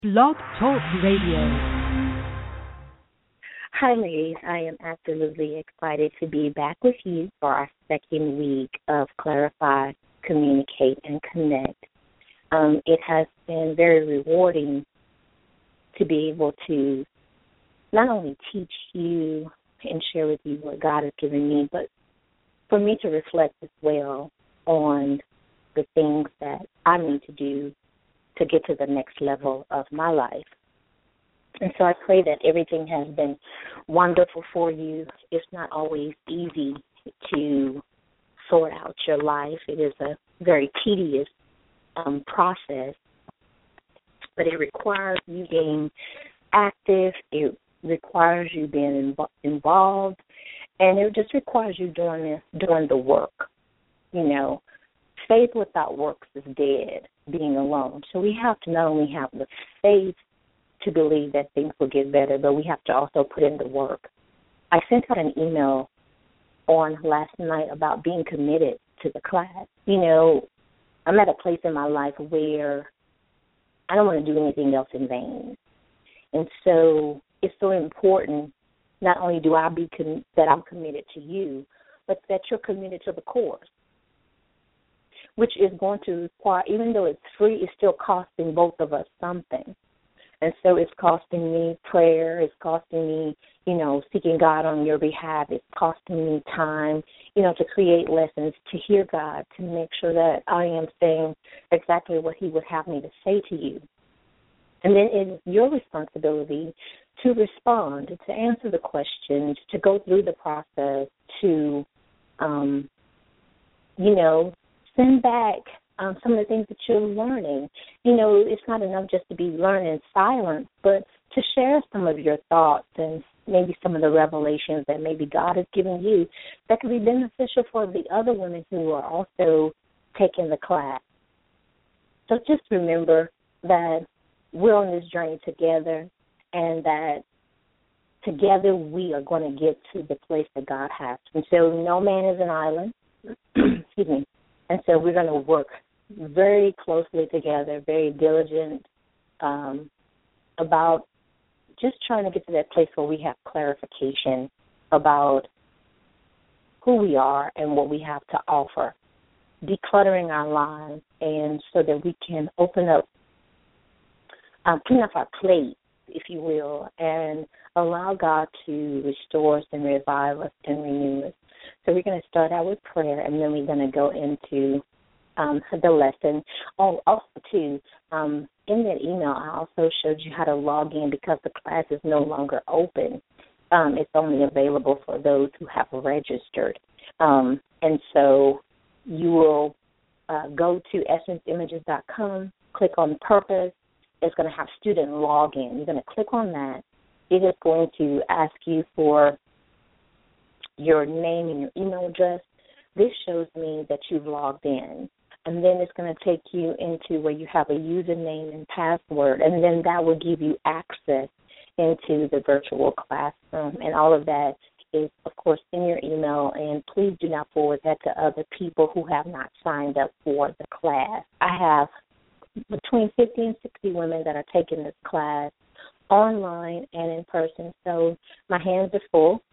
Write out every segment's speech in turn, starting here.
Blog Talk Radio. Hi, ladies. I am absolutely excited to be back with you for our second week of Clarify, Communicate, and Connect. It has been very rewarding to be able to not only teach you and share with you what God has given me, but for me to reflect as well on the things that I need to do to get to the next level of my life. And so I pray that everything has been wonderful for you. It's not always easy to sort out your life. It is a very tedious process, but it requires you being active. It requires you being involved, and it just requires you doing the work. You know, faith without works is dead, being alone. So we have to not only have the faith to believe that things will get better, but we have to also put in the work. I sent out an email on last night about being committed to the class. You know, I'm at a place in my life where I don't want to do anything else in vain. And so it's so important, not only do I that I'm committed to you, but that you're committed to the course, which is going to require, even though it's free, it's still costing both of us something. And so it's costing me prayer. It's costing me, seeking God on your behalf. It's costing me time, to create lessons, to hear God, to make sure that I am saying exactly what he would have me to say to you. And then it is your responsibility to respond, to answer the questions, to go through the process, to, send back some of the things that you're learning. It's not enough just to be learning in silence, but to share some of your thoughts and maybe some of the revelations that maybe God has given you that could be beneficial for the other women who are also taking the class. So just remember that we're on this journey together, and that together we are going to get to the place that God has. And so no man is an island. Excuse me. And so we're going to work very closely together, very diligent about just trying to get to that place where we have clarification about who we are and what we have to offer, decluttering our lives, and so that we can open up, clean up our plate, if you will, and allow God to restore us and revive us and renew us. So we're going to start out with prayer, and then we're going to go into the lesson. Oh, also, too, in that email, I also showed you how to log in because the class is no longer open. It's only available for those who have registered. And so you will go to essenceimages.com, click on Purpose. It's going to have student login. You're going to click on that. It is going to ask you for your name and your email address. This shows me that you've logged in. And then it's going to take you into where you have a username and password, and then that will give you access into the virtual classroom. And all of that is, of course, in your email, and please do not forward that to other people who have not signed up for the class. I have between 50 and 60 women that are taking this class online and in person, so my hands are full.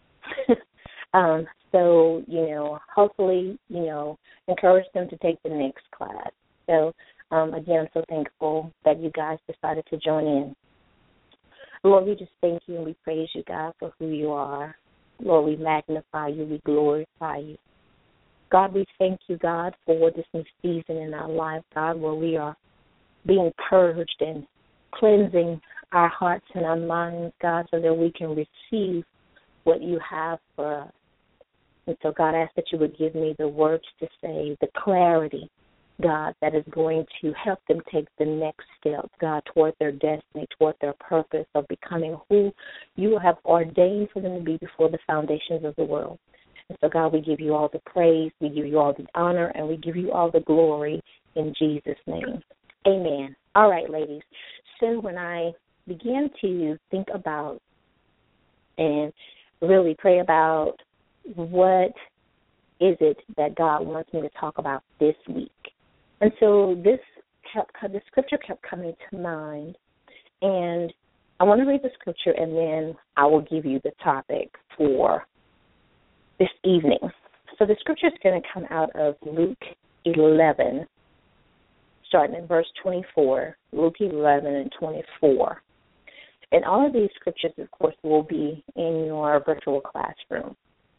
So, hopefully, encourage them to take the next class. So, again, I'm so thankful that you guys decided to join in. Lord, we just thank you and we praise you, God, for who you are. Lord, we magnify you, we glorify you. God, we thank you, God, for this new season in our life, God, where we are being purged and cleansing our hearts and our minds, God, so that we can receive what you have for us. And so, God, I ask that you would give me the words to say, the clarity, God, that is going to help them take the next step, God, toward their destiny, toward their purpose of becoming who you have ordained for them to be before the foundations of the world. And so, God, we give you all the praise, we give you all the honor, and we give you all the glory in Jesus' name. Amen. All right, ladies. So when I began to think about and really pray about what is it that God wants me to talk about this week. And so the scripture kept coming to mind, And I want to read the scripture, and then I will give you the topic for this evening. So the scripture is going to come out of Luke 11, starting in verse 24, Luke 11 and 24. And all of these scriptures, of course, will be in your virtual classroom.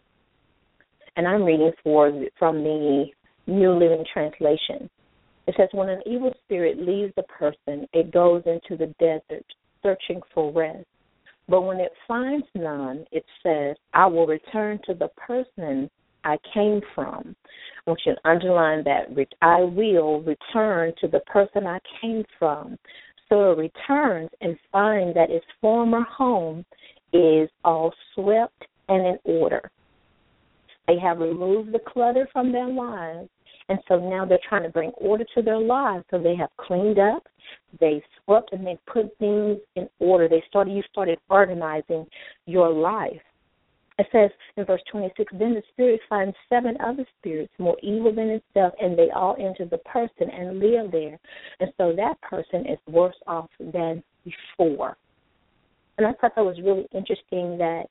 And I'm reading from the New Living Translation. It says, when an evil spirit leaves a person, it goes into the desert searching for rest. But when it finds none, it says, I will return to the person I came from. I want you to underline that. I will return to the person I came from. So it returns and finds that its former home is all swept and in order. They have removed the clutter from their lives, and so now they're trying to bring order to their lives. So they have cleaned up, they've swept, and they've put things in order. You started organizing your life. It says in verse 26, then the spirit finds 7 other spirits more evil than itself, and they all enter the person and live there. And so that person is worse off than before. And I thought that was really interesting that,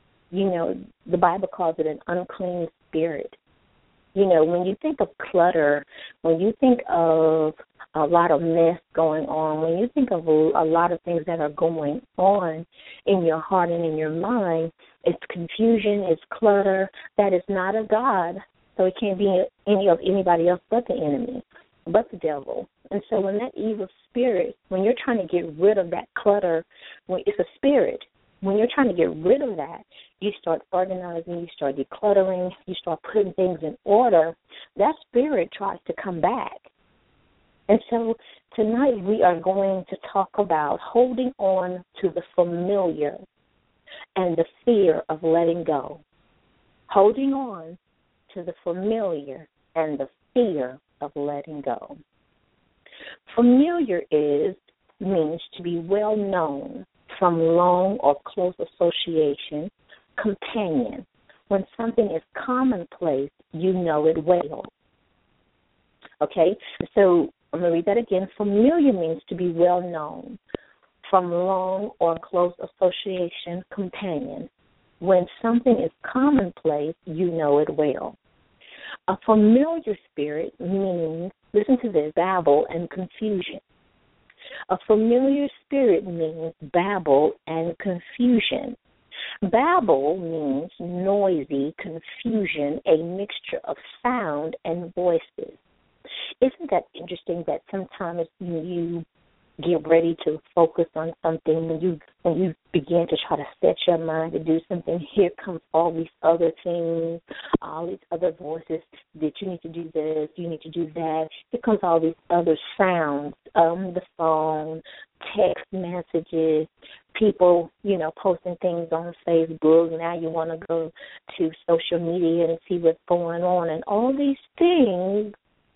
the Bible calls it an unclean spirit. When you think of clutter, when you think of a lot of mess going on, when you think of a lot of things that are going on in your heart and in your mind, it's confusion, it's clutter. That is not of God. So it can't be anybody else but the enemy, but the devil. And so when that evil spirit, when you're trying to get rid of that clutter, it's a spirit. When you're trying to get rid of that, you start organizing, you start decluttering, you start putting things in order, that spirit tries to come back. And so tonight we are going to talk about holding on to the familiar and the fear of letting go. Holding on to the familiar and the fear of letting go. Familiar means to be well known, from long or close association, companion. When something is commonplace, you know it well. Okay? So I'm going to read that again. Familiar means to be well known, from long or close association, companion. When something is commonplace, you know it well. A familiar spirit means, listen to this, babble and confusion. A familiar spirit means babble and confusion. Babble means noisy, confusion, a mixture of sound and voices. Isn't that interesting that sometimes when you get ready to focus on something, when you begin to try to set your mind to do something, here comes all these other things, all these other voices that you need to do this, you need to do that. Here comes all these other sounds, the phone, text messages, people, posting things on Facebook. Now you want to go to social media and see what's going on, and all these things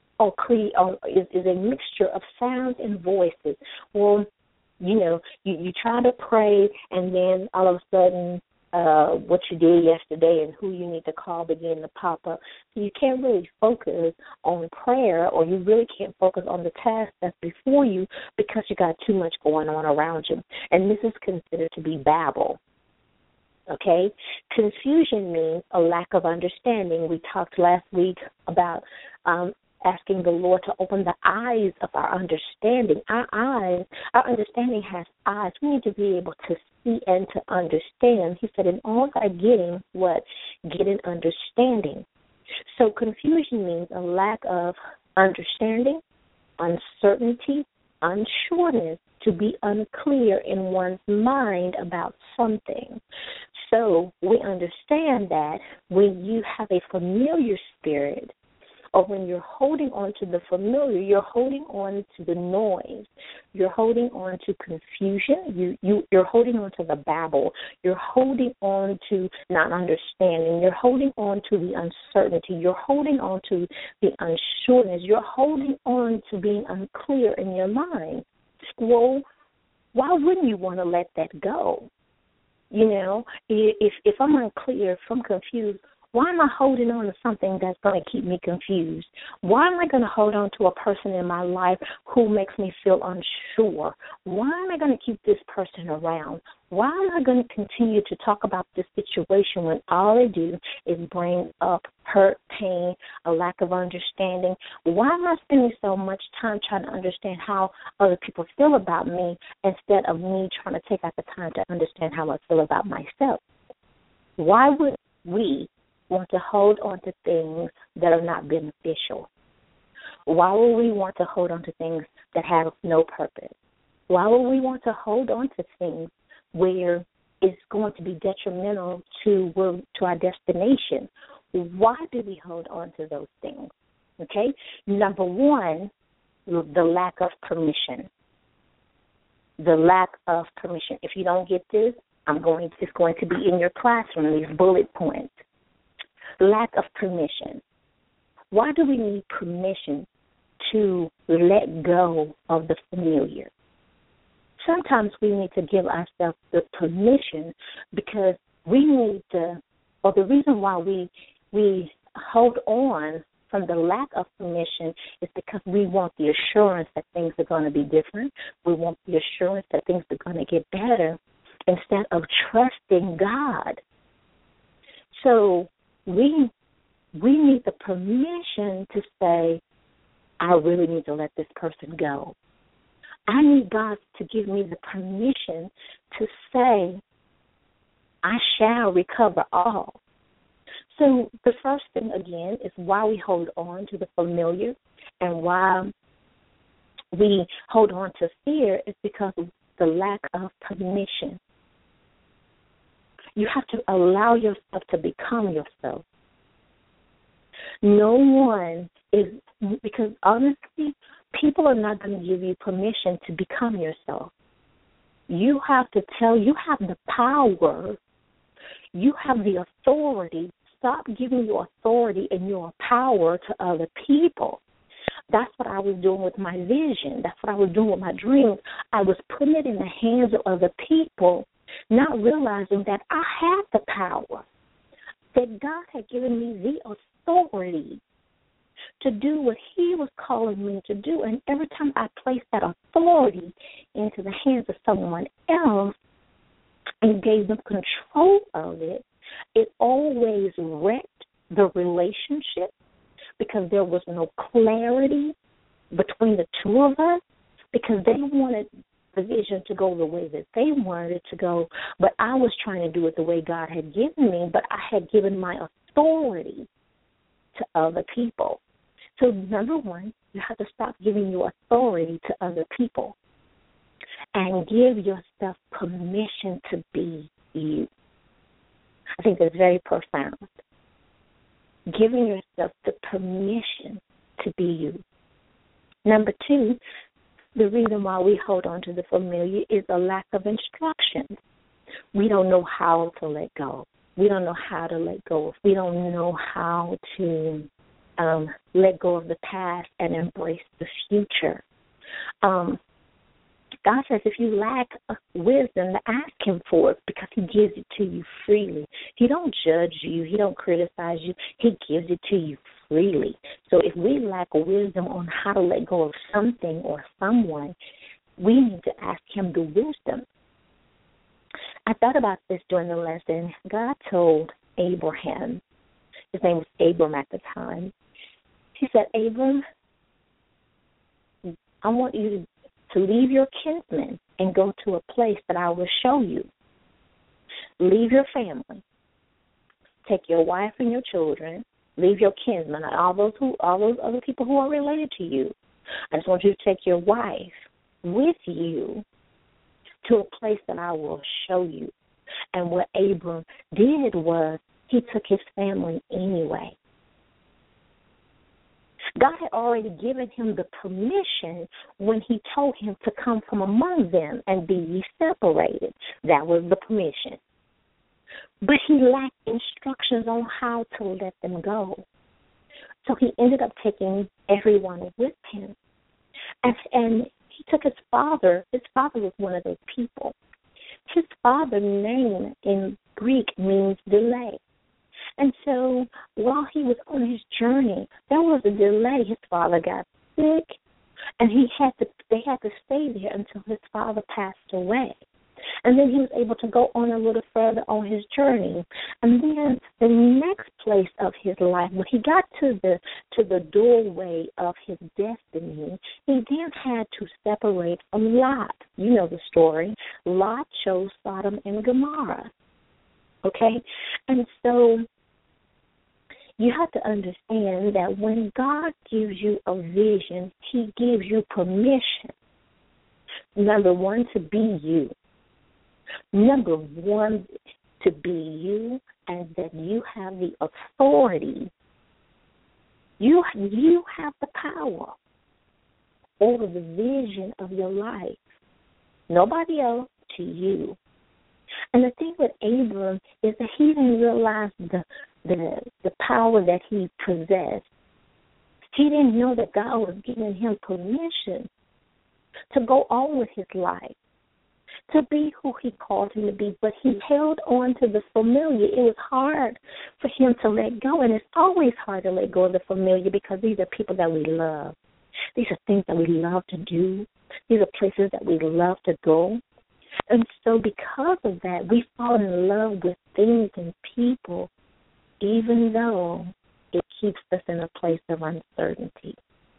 is a mixture of sounds and voices. Well, you try to pray, and then all of a sudden what you did yesterday and who you need to call begin to pop up. So you can't really focus on prayer, or you really can't focus on the task that's before you because you got too much going on around you. And this is considered to be babble. Okay? Confusion means a lack of understanding. We talked last week about asking the Lord to open the eyes of our understanding. Our understanding has eyes. We need to be able to see and to understand. He said, in all thy getting, what? Getting understanding. So confusion means a lack of understanding, uncertainty, unsureness, to be unclear in one's mind about something. So we understand that when you have a familiar spirit, or when you're holding on to the familiar, you're holding on to the noise. You're holding on to confusion. You're holding on to the babble. You're holding on to not understanding. You're holding on to the uncertainty. You're holding on to the unsureness. You're holding on to being unclear in your mind. Well, why wouldn't you want to let that go? If I'm unclear, if I'm confused, Why am I holding on to something that's going to keep me confused? Why am I going to hold on to a person in my life who makes me feel unsure? Why am I going to keep this person around? Why am I going to continue to talk about this situation when all they do is bring up hurt, pain, a lack of understanding? Why am I spending so much time trying to understand how other people feel about me instead of me trying to take out the time to understand how I feel about myself? Why would we want to hold on to things that are not beneficial? Why would we want to hold on to things that have no purpose? Why would we want to hold on to things where it's going to be detrimental to our destination? Why do we hold on to those things? Okay? Number one, the lack of permission. The lack of permission. If you don't get this, it's going to be in your classroom, these bullet points. Lack of permission. Why do we need permission to let go of the familiar? Sometimes we need to give ourselves the permission because we need to, or the reason why we hold on from the lack of permission is because we want the assurance that things are going to be different. We want the assurance that things are going to get better instead of trusting God. So we need the permission to say, I really need to let this person go. I need God to give me the permission to say, I shall recover all. So the first thing, again, is why we hold on to the familiar and why we hold on to fear is because of the lack of permission. You have to allow yourself to become yourself. No one is, because honestly, people are not going to give you permission to become yourself. You have to you have the power, you have the authority. Stop giving your authority and your power to other people. That's what I was doing with my vision. That's what I was doing with my dreams. I was putting it in the hands of other people, not realizing that I had the power, that God had given me the authority to do what He was calling me to do. And every time I placed that authority into the hands of someone else and gave them control of it, it always wrecked the relationship because there was no clarity between the two of us because they wanted the vision to go the way that they wanted it to go, but I was trying to do it the way God had given me, but I had given my authority to other people. So number one, you have to stop giving your authority to other people and give yourself permission to be you. I think that's very profound. Giving yourself the permission to be you. Number two, the reason why we hold on to the familiar is a lack of instruction. We don't know how to let go. We don't know how to let go. We don't know how to let go of the past and embrace the future. God says if you lack wisdom, ask Him for it because He gives it to you freely. He don't judge you. He don't criticize you. He gives it to you freely. So if we lack wisdom on how to let go of something or someone, we need to ask Him the wisdom. I thought about this during the lesson. God told Abraham, his name was Abram at the time, He said, Abram, I want you to leave your kinsmen and go to a place that I will show you. Leave your family. Take your wife and your children. Leave your kinsmen, all those other people who are related to you. I just want you to take your wife with you to a place that I will show you. And what Abram did was he took his family anyway. God had already given him the permission when He told him to come from among them and be ye separated. That was the permission. But he lacked instructions on how to let them go. So he ended up taking everyone with him. And he took his father. His father was one of those people. His father's name in Greek means delay. And so while he was on his journey, there was a delay. His father got sick, and they had to stay there until his father passed away. And then he was able to go on a little further on his journey. And then the next place of his life, when he got to the doorway of his destiny, he then had to separate from Lot. You know the story. Lot chose Sodom and Gomorrah. Okay? And so you have to understand that when God gives you a vision, he gives you permission, number one, to be you. Number one, to be you, and that you have the authority. You have the power over the vision of your life. Nobody else, to you. And the thing with Abram is that he didn't realize the power that he possessed. He didn't know that God was giving him permission to go on with his life, to be who he called him to be, but he held on to the familiar. It was hard for him to let go, and it's always hard to let go of the familiar because these are people that we love. These are things that we love to do. These are places that we love to go. And so because of that, we fall in love with things and people, even though it keeps us in a place of uncertainty,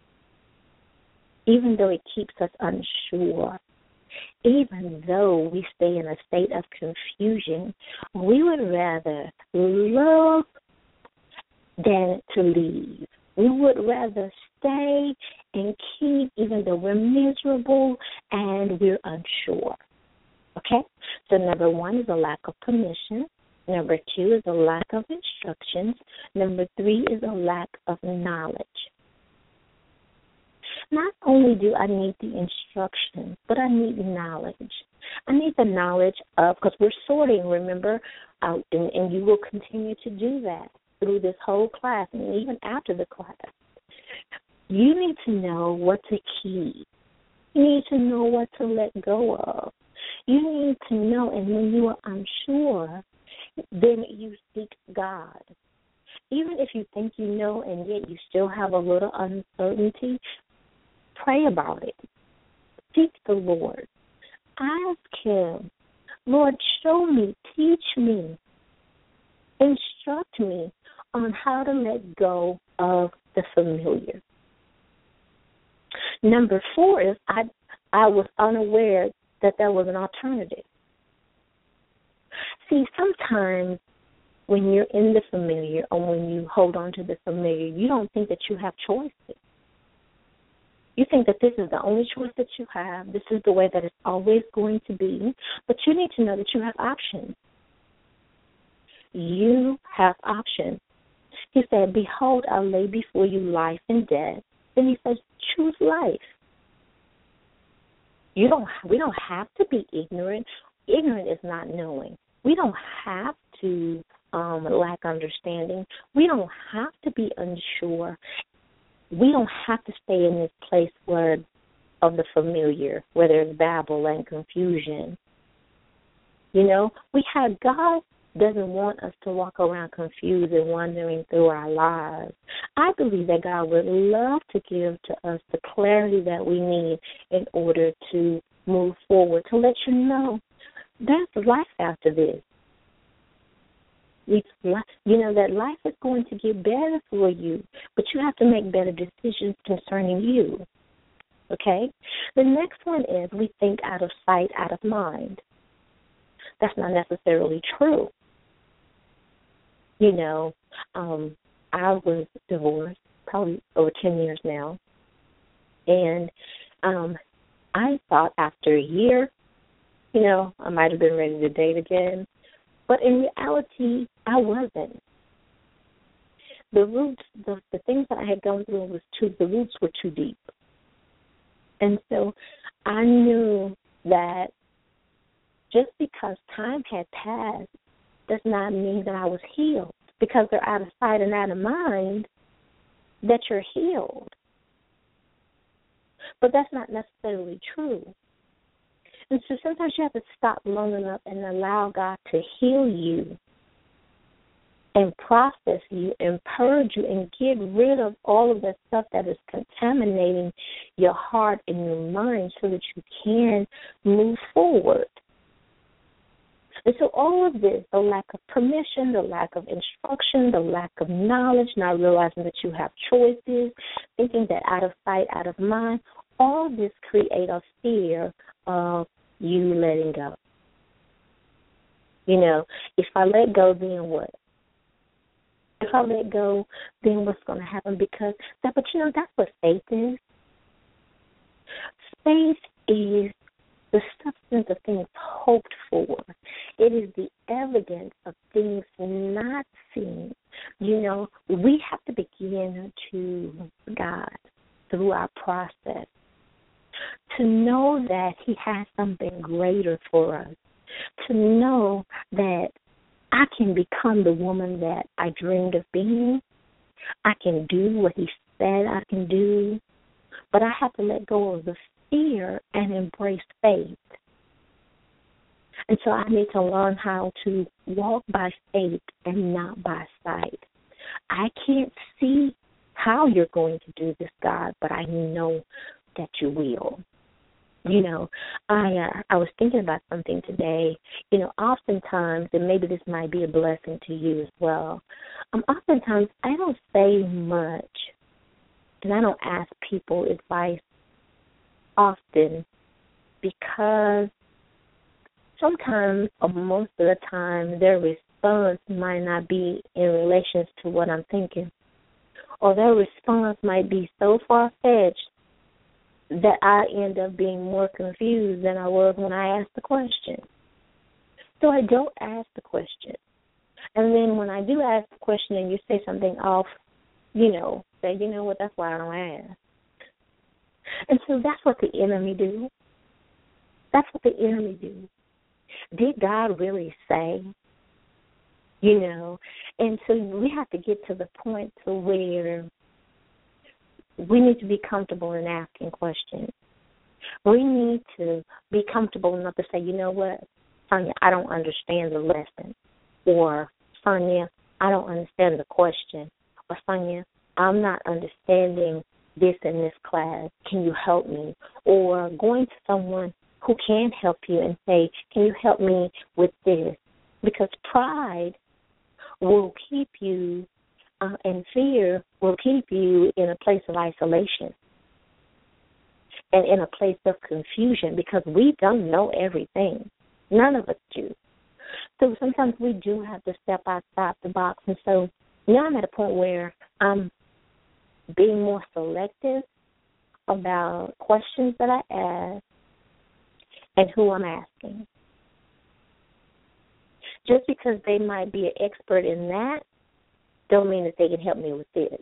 even though it keeps us unsure. Even though we stay in a state of confusion, we would rather love than to leave. We would rather stay and keep even though we're miserable and we're unsure. Okay? So number one is a lack of permission. Number two is a lack of instructions. Number three is a lack of knowledge. Not only do I need the instruction, but I need knowledge. I need the knowledge of, because we're sorting, remember, and you will continue to do that through this whole class and even after the class. You need to know what to keep. You need to know what to let go of. You need to know, and when you are unsure, then you seek God. Even if you think you know and yet you still have a little uncertainty, pray about it. Seek the Lord. Ask him, Lord, show me, teach me, instruct me on how to let go of the familiar. Number four is I was unaware that there was an alternative. See, sometimes when you're in the familiar or when you hold on to the familiar, you don't think that you have choices. You think that this is the only choice that you have. This is the way that it's always going to be. But you need to know that you have options. You have options. He said, behold, I lay before you life and death. Then he says, choose life. We don't have to be ignorant. Ignorant is not knowing. We don't have to lack understanding. We don't have to be unsure. We don't have to stay in this place of the familiar, where there's babble and confusion. You know, God doesn't want us to walk around confused and wandering through our lives. I believe that God would love to give to us the clarity that we need in order to move forward, to let you know there's life after this. You know that life is going to get better for you, but you have to make better decisions concerning you. Okay? The next one is we think out of sight, out of mind. That's not necessarily true. You know, I was divorced probably over 10 years now, and I thought after a year, you know, I might have been ready to date again. But in reality, I wasn't. The roots, the things that I had gone through the roots were too deep. And so I knew that just because time had passed does not mean that I was healed. Because they're out of sight and out of mind, that you're healed. But that's not necessarily true. And so sometimes you have to stop long enough and allow God to heal you and process you and purge you and get rid of all of that stuff that is contaminating your heart and your mind so that you can move forward. And so all of this, the lack of permission, the lack of instruction, the lack of knowledge, not realizing that you have choices, thinking that out of sight, out of mind, all of this create a fear of you letting go. You know, if I let go, then what? If I let go, then what's going to happen? Because but you know, that's what faith is. Faith is the substance of things hoped for. It is the evidence of things not seen. You know, we have to begin to God through our process to know that He has something greater for us, to know that I can become the woman that I dreamed of being. I can do what He said I can do, but I have to let go of the fear and embrace faith. And so I need to learn how to walk by faith and not by sight. I can't see how you're going to do this, God, but I know that you will. You know, I was thinking about something today. You know, oftentimes, and maybe this might be a blessing to you as well, oftentimes I don't say much, and I don't ask people advice often because sometimes, or most of the time, their response might not be in relation to what I'm thinking, or their response might be so far-fetched that I end up being more confused than I was when I asked the question. So I don't ask the question. And then when I do ask the question and you say something off, you know, say, you know what, that's why I don't ask. And so that's what the enemy do. That's what the enemy do. Did God really say? You know, and so we have to get to the point to where we need to be comfortable in asking questions. We need to be comfortable enough to say, you know what, Sonia, I don't understand the lesson. Or, Sonia, I don't understand the question. Or, Sonia, I'm not understanding this in this class. Can you help me? Or going to someone who can help you and say, can you help me with this? Because pride will keep you and fear will keep you in a place of isolation and in a place of confusion because we don't know everything. None of us do. So sometimes we do have to step outside the box. And so now I'm at a point where I'm being more selective about questions that I ask and who I'm asking. Just because they might be an expert in that don't mean that they can help me with this.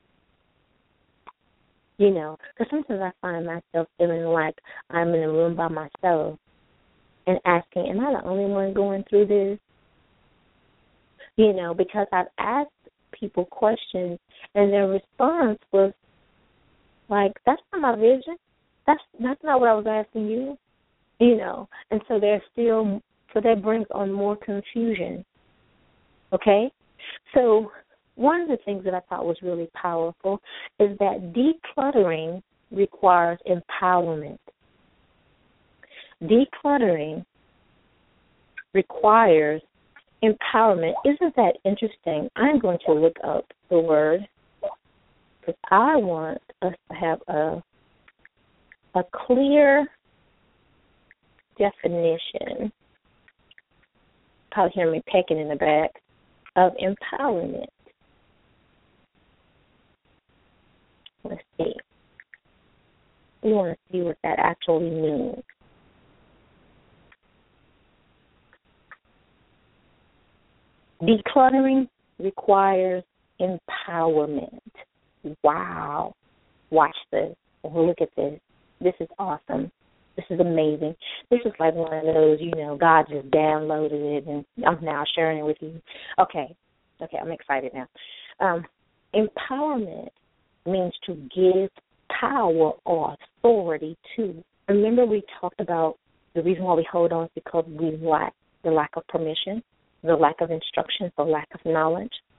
You know, because sometimes I find myself feeling like I'm in a room by myself and asking, am I the only one going through this? You know, because I've asked people questions and their response was like, that's not my vision. That's not what I was asking you. You know, and so so that brings on more confusion. Okay? So one of the things that I thought was really powerful is that decluttering requires empowerment. Decluttering requires empowerment. Isn't that interesting? I'm going to look up the word because I want us to have a clear definition. Probably hear me pecking in the back of empowerment. Let's see. We want to see what that actually means. Decluttering requires empowerment. Wow. Watch this. Look at this. This is awesome. This is amazing. This is like one of those, you know, God just downloaded it, and I'm now sharing it with you. Okay, I'm excited now. Empowerment means to give power or authority to. Remember we talked about the reason why we hold on is because we lack the lack of permission, the lack of instruction, the lack of knowledge.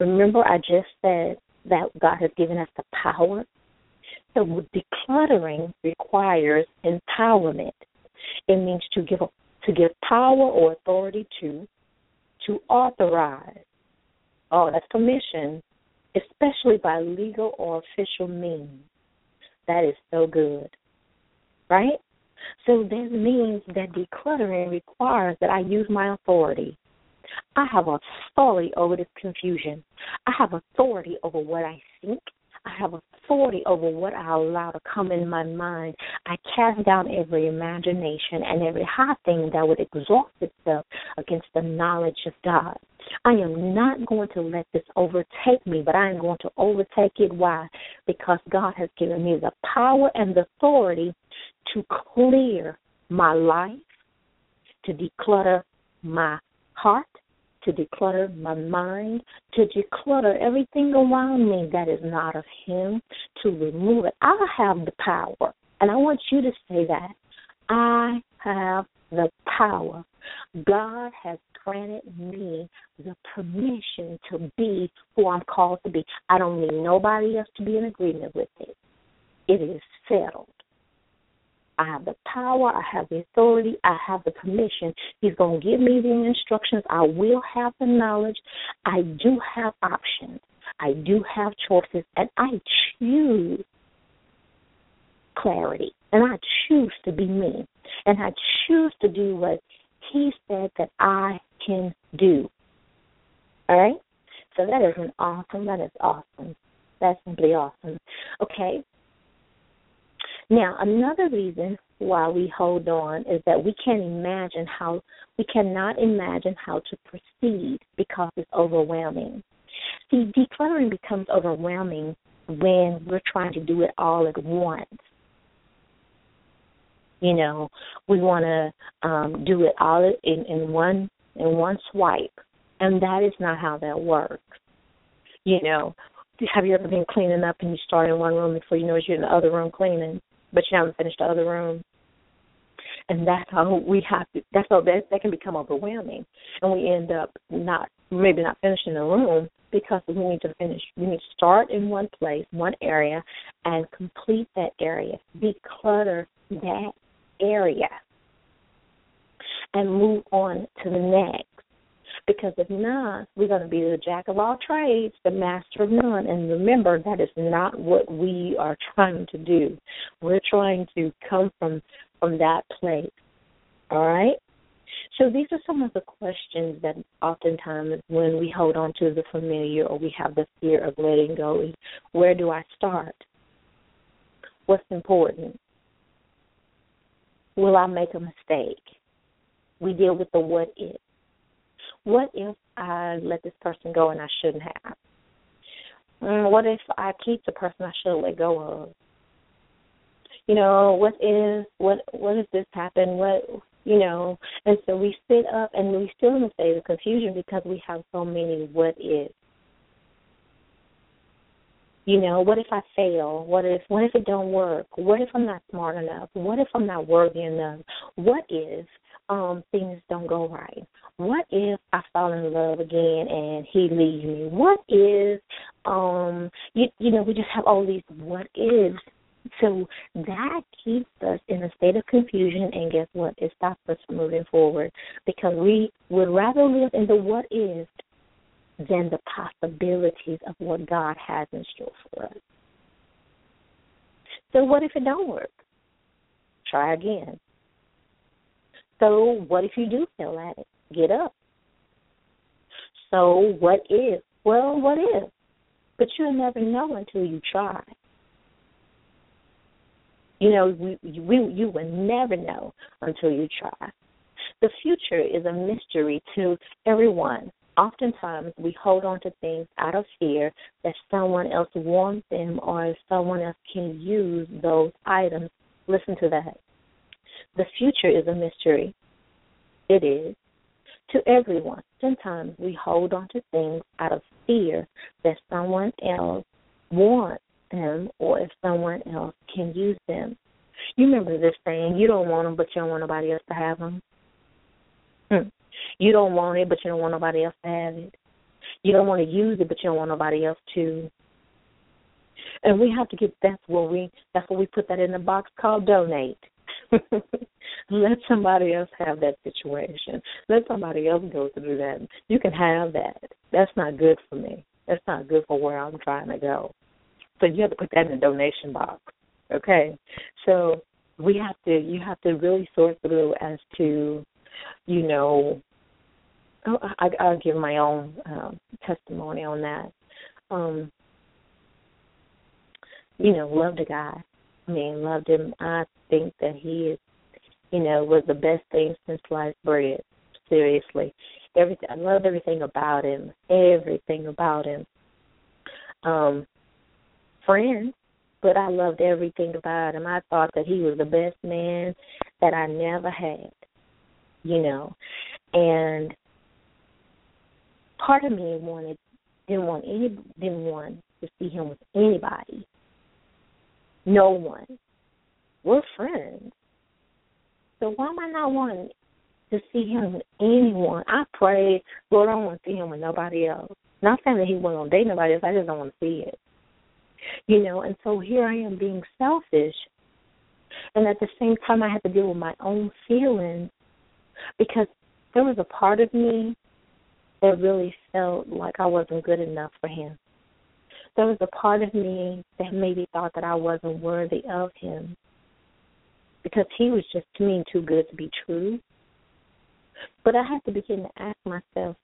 Remember, I just said that God has given us the power. So decluttering requires empowerment. It means to give power or authority to authorize. Oh, that's permission, especially by legal or official means. That is so good, right? So that means that decluttering requires that I use my authority. I have authority over this confusion. I have authority over what I think. I have authority over what I allow to come in my mind. I cast down every imagination and every high thing that would exalt itself against the knowledge of God. I am not going to let this overtake me, but I am going to overtake it. Why? Because God has given me the power and the authority to clear my life, to declutter my heart, to declutter my mind, to declutter everything around me that is not of Him, to remove it. I have the power, and I want you to say that. I have the power. God has granted me the permission to be who I'm called to be. I don't need nobody else to be in agreement with it. It is settled. I have the power, I have the authority, I have the permission. He's going to give me the instructions. I will have the knowledge. I do have options. I do have choices, and I choose clarity, and I choose to be me, and I choose to do what He said that I can do. All right? So that is awesome. That's simply awesome. Okay. Now, another reason why we hold on is that we cannot imagine how to proceed because it's overwhelming. See, decluttering becomes overwhelming when we're trying to do it all at once. You know, we want to do it all in one swipe, and that is not how that works. You know, have you ever been cleaning up and you start in one room before you know you're in the other room cleaning, but you haven't finished the other room? And that's how that can become overwhelming, and we end up maybe not finishing the room because we need to start in one place, one area, and complete that area, declutter that area, and move on to the next. Because if not, we're going to be the jack of all trades, the master of none. And remember, that is not what we are trying to do. We're trying to come from that place. All right? So these are some of the questions that oftentimes when we hold on to the familiar or we have the fear of letting go is, where do I start? What's important? Will I make a mistake? We deal with the what if. What if I let this person go and I shouldn't have? What if I keep the person I should let go of? You know, what if this happened? And so we sit up and we still in a state of confusion because we have so many what ifs. You know, what if I fail? What if it don't work? What if I'm not smart enough? What if I'm not worthy enough? What if things don't go right? What if I fall in love again and he leaves me? What if, we just have all these what ifs. So that keeps us in a state of confusion, and guess what? It stops us from moving forward because we would rather live in the what ifs than the possibilities of what God has in store for us. So what if it don't work? Try again. So what if you do fail at it? Get up. So what if? Well, what if? But you'll never know until you try. You know, you will never know until you try. The future is a mystery to everyone. Oftentimes, we hold on to things out of fear that someone else wants them or if someone else can use those items. Listen to that. The future is a mystery. It is. To everyone. Sometimes we hold on to things out of fear that someone else wants them or if someone else can use them. You remember this saying, you don't want them, but you don't want nobody else to have them. You don't want it, but you don't want nobody else to have it. You don't want to use it, but you don't want nobody else to. And we have to get, that's where we put that in the box called donate. Let somebody else have that situation. Let somebody else go through that. You can have that. That's not good for me. That's not good for where I'm trying to go. So you have to put that in the donation box. Okay? So you have to really sort through as to, I'll give my own testimony on that. Love the guy. Loved him. I think that he is, was the best thing since sliced bread. Seriously. Everything. I love everything about him. Everything about him. Friends, but I loved everything about him. I thought that he was the best man that I never had, And part of me didn't want to see him with anybody. No one. We're friends. So why am I not wanting to see him with anyone? I prayed, Lord, I don't want to see him with nobody else. Not saying that he wasn't going to date nobody else. I just don't want to see it. And so here I am being selfish. And at the same time, I had to deal with my own feelings because there was a part of me that really felt like I wasn't good enough for him. There was a part of me that maybe thought that I wasn't worthy of him because he was just, to me, too good to be true. But I had to begin to ask myself,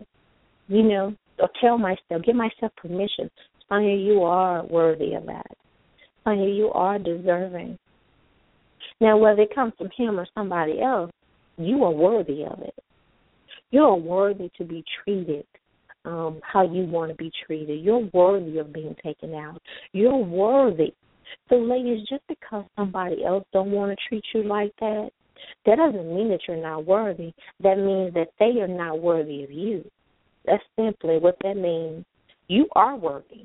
or tell myself, give myself permission. Sonia, you are worthy of that. Sonia, you are deserving. Now, whether it comes from him or somebody else, you are worthy of it. You are worthy to be treated how you want to be treated. You're worthy of being taken out. You're worthy. So, ladies, just because somebody else don't want to treat you like that, that doesn't mean that you're not worthy. That means that they are not worthy of you. That's simply what that means. You are worthy.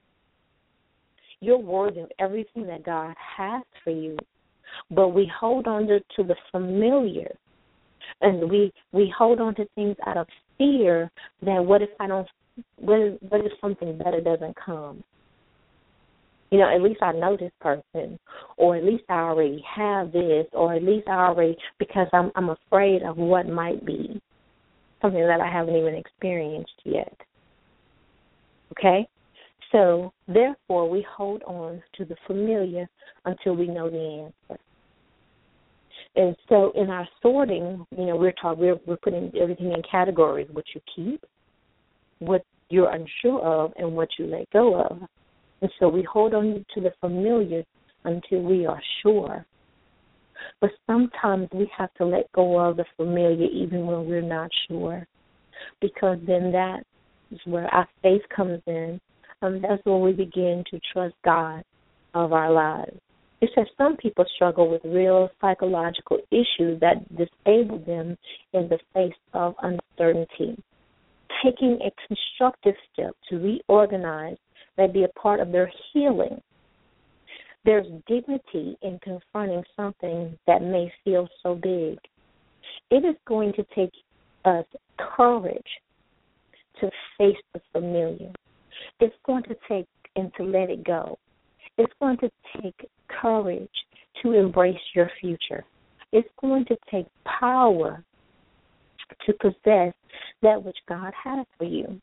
You're worthy of everything that God has for you. But we hold on to the familiar. And we hold on to things out of fear that what if something better doesn't come? At least I know this person, or at least I already have this, or at least because I'm afraid of what might be, something that I haven't even experienced yet. Okay? So, therefore, we hold on to the familiar until we know the answer. And so in our sorting, we're putting everything in categories: what you keep, what you're unsure of, and what you let go of. And so we hold on to the familiar until we are sure. But sometimes we have to let go of the familiar even when we're not sure, because then that is where our faith comes in. That's when we begin to trust God of our lives. It says some people struggle with real psychological issues that disable them in the face of uncertainty. Taking a constructive step to reorganize may be a part of their healing. There's dignity in confronting something that may feel so big. It is going to take us courage to face the familiar. It's going to take and to let it go. It's going to take courage to embrace your future. It's going to take power to possess that which God has for you.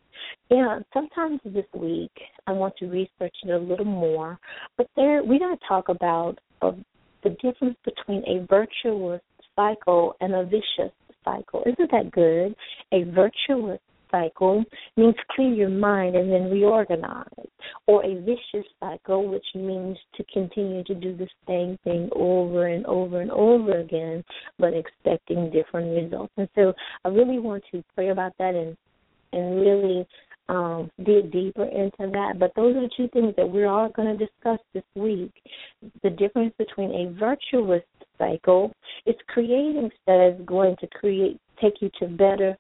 Sometimes this week I want to research it a little more, but we're going to talk about the difference between a virtuous cycle and a vicious cycle. Isn't that good? A virtuous cycle means clear your mind and then reorganize, or a vicious cycle, which means to continue to do the same thing over and over and over again, but expecting different results. And so I really want to pray about that and really dig deeper into that. But those are the two things that we're all going to discuss this week. The difference between a virtuous cycle is creating that is going to take you to better,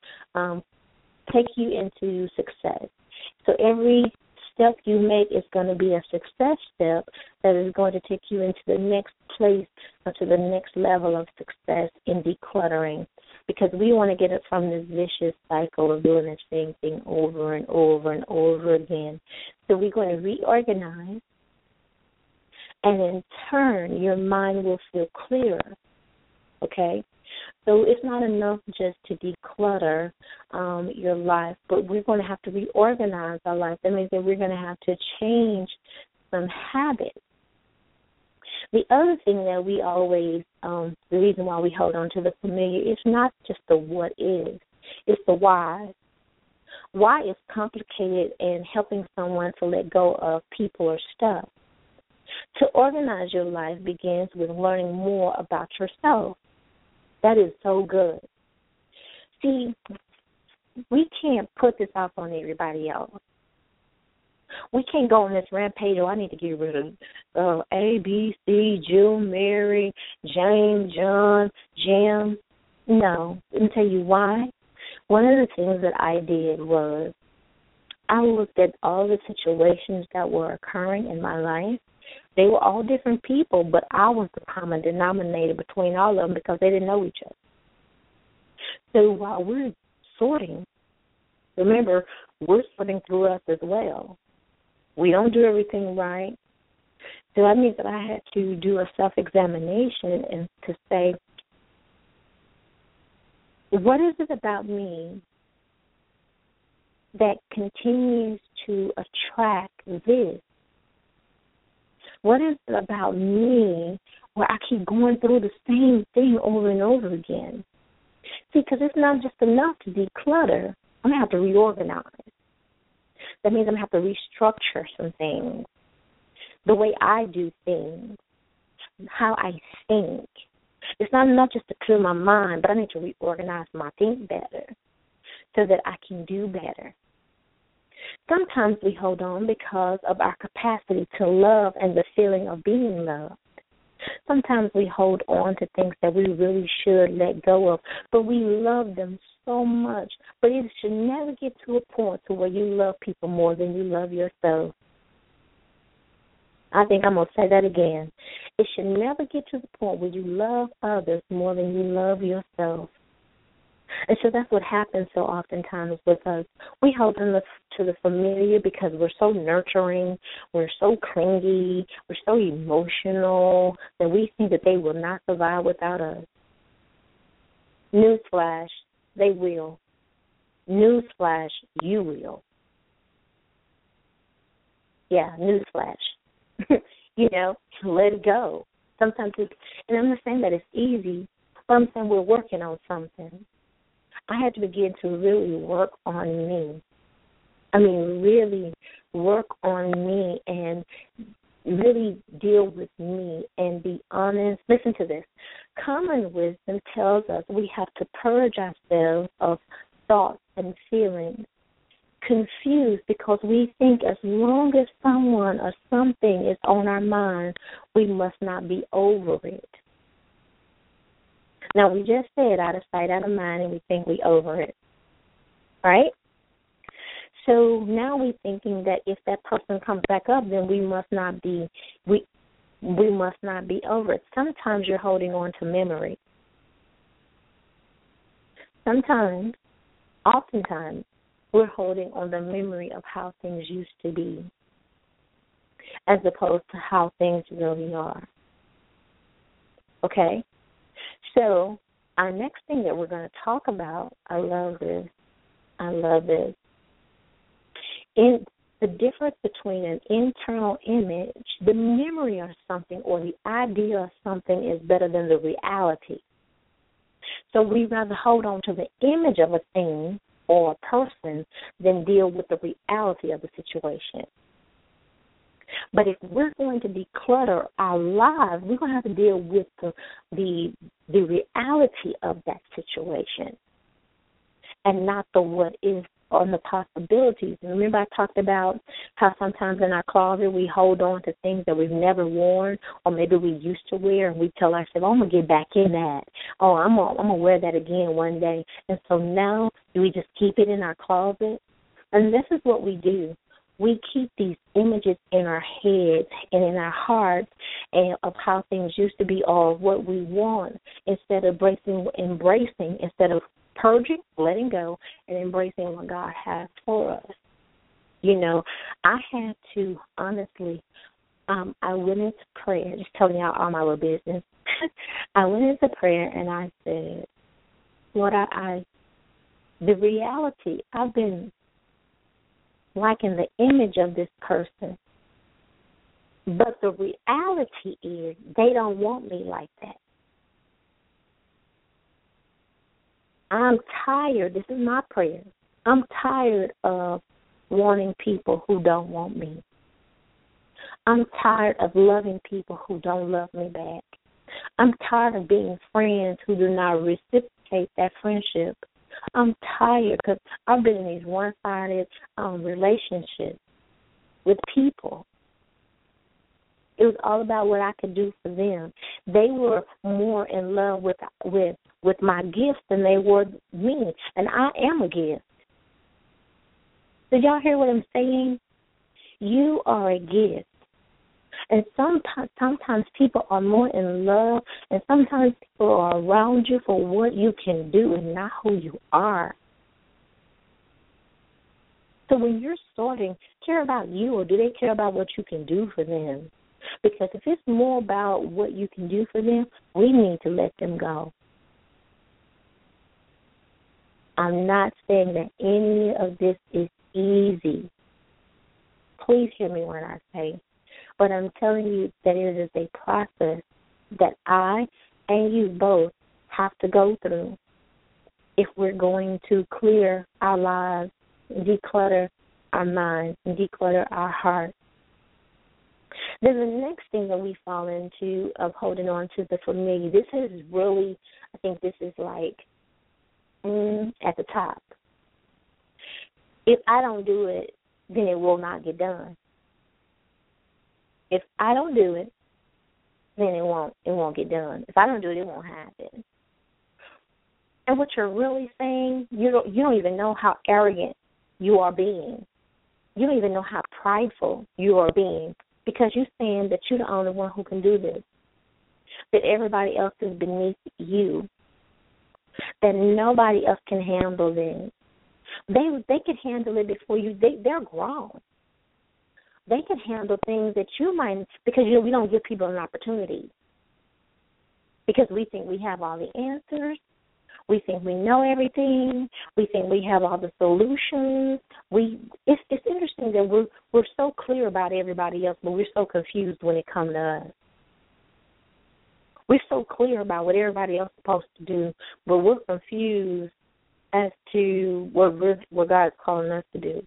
take you into success. So every step you make is going to be a success step that is going to take you into the next place, to the next level of success in decluttering. because we want to get it from this vicious cycle of doing the same thing over and over and over again. So we're going to reorganize, and in turn, your mind will feel clearer, okay? So it's not enough just to declutter your life, but we're going to have to reorganize our life. That means that we're going to have to change some habits. The other thing that we always, the reason why we hold on to the familiar, is not just the what is, it's the why. Why is complicated in helping someone to let go of people or stuff. To organize your life begins with learning more about yourself. That is so good. See, we can't put this off on everybody else. We can't go on this rampage, I need to get rid of A, B, C, Jill, Mary, James, John, Jim. No. Let me tell you why. One of the things that I did was I looked at all the situations that were occurring in my life. They were all different people, but I was the common denominator between all of them because they didn't know each other. So while we're sorting, remember, we're sorting through us as well. We don't do everything right. So that means that I had to do a self-examination and to say, what is it about me that continues to attract this? What is it about me where I keep going through the same thing over and over again? See, because it's not just enough to declutter. I'm going to have to reorganize. That means I'm going to have to restructure some things, the way I do things, how I think. It's not enough just to clear my mind, but I need to reorganize my think better so that I can do better. Sometimes we hold on because of our capacity to love and the feeling of being loved. Sometimes we hold on to things that we really should let go of, but we love them so much. But it should never get to a point to where you love people more than you love yourself. I think I'm going to say that again. It should never get to the point where you love others more than you love yourself. And so that's what happens so oftentimes with us. We hold on to the familiar because we're so nurturing, we're so clingy, we're so emotional that we think that they will not survive without us. Newsflash, they will. Newsflash, you will. Yeah, newsflash. Let it go. Sometimes and I'm not saying that it's easy, but I'm saying we're working on something. I had to begin to really work on me. Really work on me and really deal with me and be honest. Listen to this. Common wisdom tells us we have to purge ourselves of thoughts and feelings confused because we think as long as someone or something is on our mind, we must not be over it. Now, we just said out of sight, out of mind, and we think we over it, right? So now we're thinking that if that person comes back up, then we must not be over it. Sometimes you're holding on to memory. Oftentimes, we're holding on the memory of how things used to be as opposed to how things really are. Okay? So our next thing that we're going to talk about, I love this. In the difference between an internal image, the memory of something or the idea of something is better than the reality. So we rather hold on to the image of a thing or a person than deal with the reality of the situation. But if we're going to declutter our lives, we're going to have to deal with the reality of that situation and not the what is on the possibilities. And remember I talked about how sometimes in our closet we hold on to things that we've never worn or maybe we used to wear, and we tell ourselves, I'm going to get back in that. Oh, I'm going to wear that again one day. And so now do we just keep it in our closet? And this is what we do. we keep these images in our heads and in our hearts and of how things used to be or what we want instead of embracing, instead of purging, letting go, and embracing what God has for us. You know, I had to, honestly, I went into prayer, just telling y'all all my little business. I went into prayer and I said, Lord, the reality, I've been liking the image of this person, but the reality is they don't want me like that. I'm tired. This is my prayer. I'm tired of wanting people who don't want me. I'm tired of loving people who don't love me back. I'm tired of being friends who do not reciprocate that friendship. I'm tired because I've been in these one-sided relationships with people. It was all about what I could do for them. They were more in love with my gifts than they were me, and I am a gift. Did y'all hear what I'm saying? You are a gift. And sometimes people are more in love, and sometimes people are around you for what you can do and not who you are. So when you're sorting, care about you, or do they care about what you can do for them? Because if it's more about what you can do for them, we need to let them go. I'm not saying that any of this is easy. Please hear me when I say, but I'm telling you that it is a process that I and you both have to go through if we're going to clear our lives, declutter our minds, and declutter our hearts. Then the next thing that we fall into of holding on to the familiar, this is really, I think this is like at the top. If I don't do it, then it will not get done. If I don't do it, then it won't get done. If I don't do it, it won't happen. And what you're really saying, you don't even know how arrogant you are being. You don't even know how prideful you are being, because you're saying that you're the only one who can do this, that everybody else is beneath you, that nobody else can handle this. They can handle it before you. They're grown. They can handle things that you might, because we don't give people an opportunity, because we think we have all the answers. We think we know everything. We think we have all the solutions. It's interesting that we're so clear about everybody else, but we're so confused when it comes to us. We're so clear about what everybody else is supposed to do, but we're confused as to what God's calling us to do.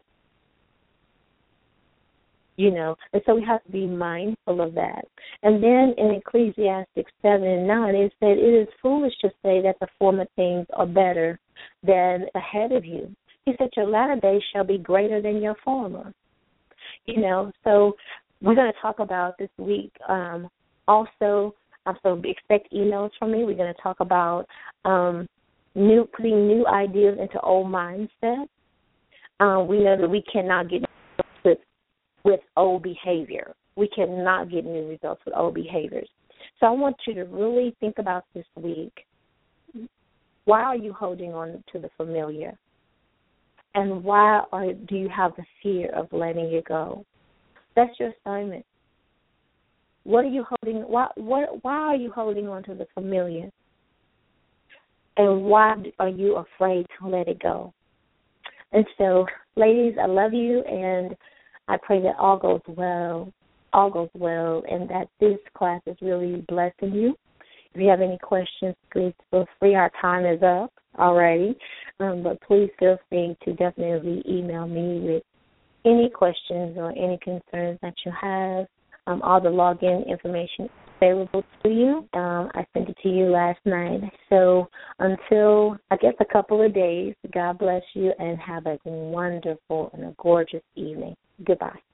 And so we have to be mindful of that. And then in Ecclesiastes 7:9, it said, it is foolish to say that the former things are better than ahead of you. He said, your latter days shall be greater than your former. So we're going to talk about this week also, so expect emails from me. We're going to talk about putting new ideas into old mindsets. We know that we cannot get with old behavior. We cannot get new results with old behaviors. So I want you to really think about this week. Why are you holding on to the familiar? And why do you have the fear of letting it go? That's your assignment. What are you holding? Why are you holding on to the familiar? And why are you afraid to let it go? And so, ladies, I love you, and I pray that all goes well, and that this class is really blessing you. If you have any questions, please feel free. Our time is up already, but please feel free to definitely email me with any questions or any concerns that you have. All the login information is available to you. I sent it to you last night. So until, I guess, a couple of days, God bless you and have a wonderful and a gorgeous evening. Goodbye.